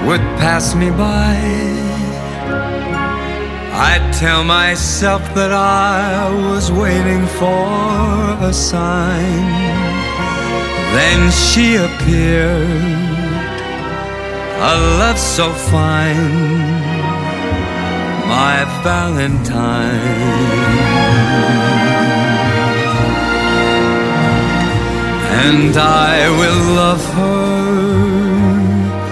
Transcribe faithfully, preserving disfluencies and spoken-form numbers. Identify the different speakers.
Speaker 1: would pass me by, I'd tell myself that I was waiting for a sign. Then she appeared, a love so fine, my Valentine. And I will love her